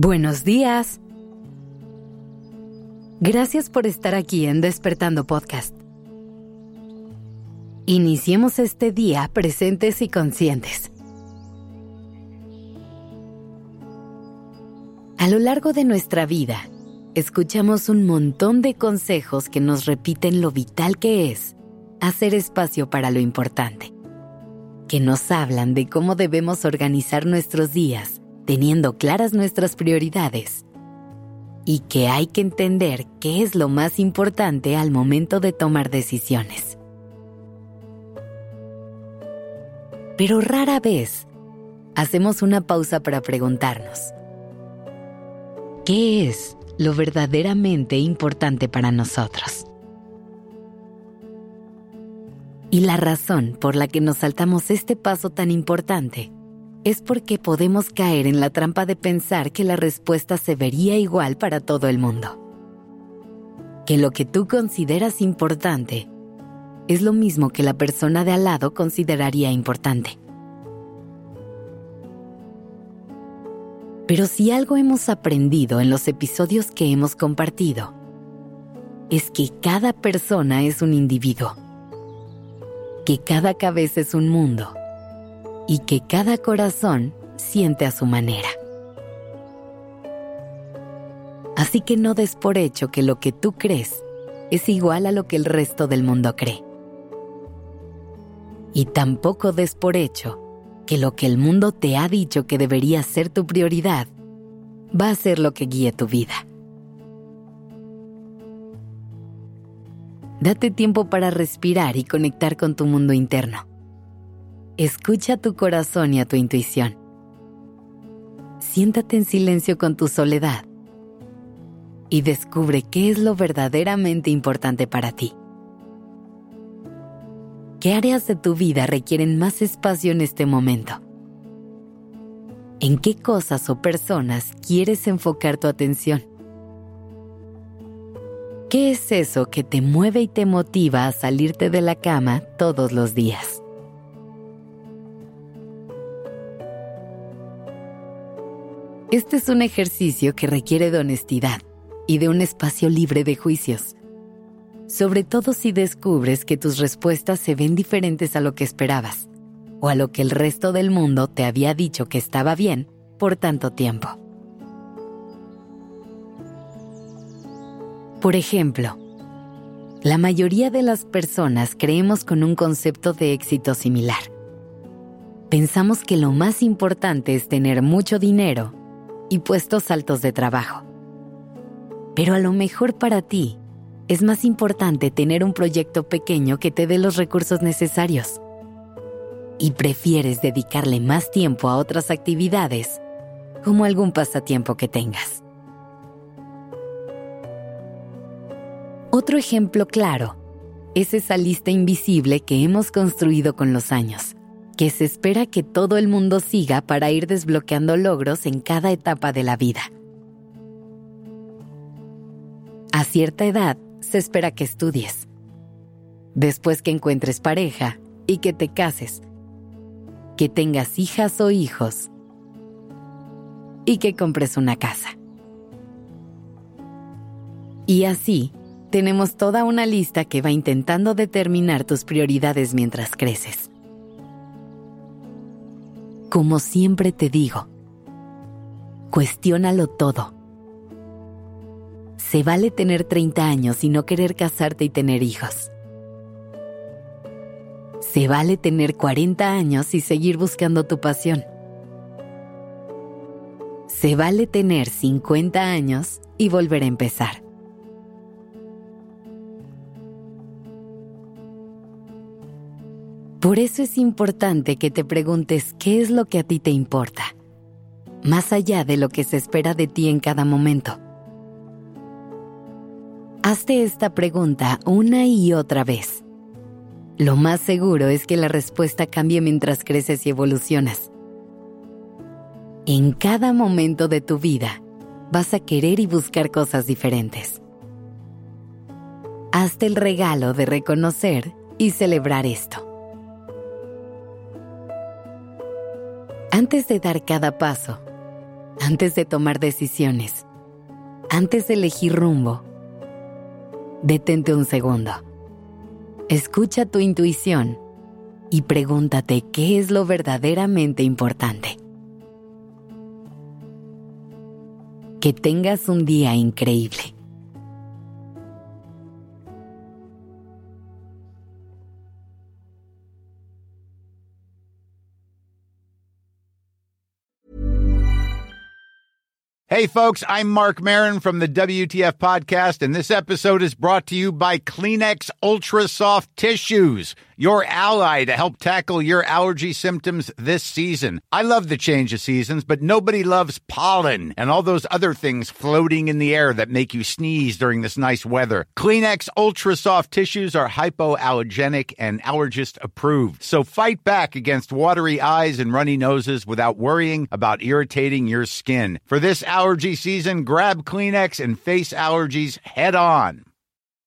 Buenos días. Gracias por estar aquí en Despertando Podcast. Iniciemos este día presentes y conscientes. A lo largo de nuestra vida, escuchamos un montón de consejos que nos repiten lo vital que es hacer espacio para lo importante, que nos hablan de cómo debemos organizar nuestros días teniendo claras nuestras prioridades y que hay que entender qué es lo más importante al momento de tomar decisiones. Pero rara vez hacemos una pausa para preguntarnos: ¿qué es lo verdaderamente importante para nosotros? Y la razón por la que nos saltamos este paso tan importante es porque podemos caer en la trampa de pensar que la respuesta se vería igual para todo el mundo. Que lo que tú consideras importante es lo mismo que la persona de al lado consideraría importante. Pero si algo hemos aprendido en los episodios que hemos compartido, es que cada persona es un individuo, que cada cabeza es un mundo y que cada corazón siente a su manera. Así que no des por hecho que lo que tú crees es igual a lo que el resto del mundo cree. Y tampoco des por hecho que lo que el mundo te ha dicho que debería ser tu prioridad va a ser lo que guíe tu vida. Date tiempo para respirar y conectar con tu mundo interno. Escucha a tu corazón y a tu intuición. Siéntate en silencio con tu soledad y descubre qué es lo verdaderamente importante para ti. ¿Qué áreas de tu vida requieren más espacio en este momento? ¿En qué cosas o personas quieres enfocar tu atención? ¿Qué es eso que te mueve y te motiva a salirte de la cama todos los días? Este es un ejercicio que requiere de honestidad y de un espacio libre de juicios, sobre todo si descubres que tus respuestas se ven diferentes a lo que esperabas o a lo que el resto del mundo te había dicho que estaba bien por tanto tiempo. Por ejemplo, la mayoría de las personas creemos con un concepto de éxito similar. Pensamos que lo más importante es tener mucho dinero y puestos altos de trabajo. Pero a lo mejor para ti es más importante tener un proyecto pequeño que te dé los recursos necesarios. Y prefieres dedicarle más tiempo a otras actividades, como algún pasatiempo que tengas. Otro ejemplo claro es esa lista invisible que hemos construido con los años, que se espera que todo el mundo siga para ir desbloqueando logros en cada etapa de la vida. A cierta edad, se espera que estudies, después que encuentres pareja y que te cases, que tengas hijas o hijos y que compres una casa. Y así, tenemos toda una lista que va intentando determinar tus prioridades mientras creces. Como siempre te digo, cuestiónalo todo. Se vale tener 30 años y no querer casarte y tener hijos. Se vale tener 40 años y seguir buscando tu pasión. Se vale tener 50 años y volver a empezar. Por eso es importante que te preguntes qué es lo que a ti te importa, más allá de lo que se espera de ti en cada momento. Hazte esta pregunta una y otra vez. Lo más seguro es que la respuesta cambie mientras creces y evolucionas. En cada momento de tu vida vas a querer y buscar cosas diferentes. Hazte el regalo de reconocer y celebrar esto. Antes de dar cada paso, antes de tomar decisiones, antes de elegir rumbo. Detente un segundo. Escucha tu intuición y pregúntate qué es lo verdaderamente importante. Que tengas un día increíble. Hey folks, I'm Mark Maron from the WTF Podcast, and this episode is brought to you by Kleenex Ultra Soft Tissues, your ally to help tackle your allergy symptoms this season. I love the change of seasons, but nobody loves pollen and all those other things floating in the air that make you sneeze during this nice weather. Kleenex Ultra Soft Tissues are hypoallergenic and allergist approved, so fight back against watery eyes and runny noses without worrying about irritating your skin. For this allergy season, grab Kleenex and face allergies head on.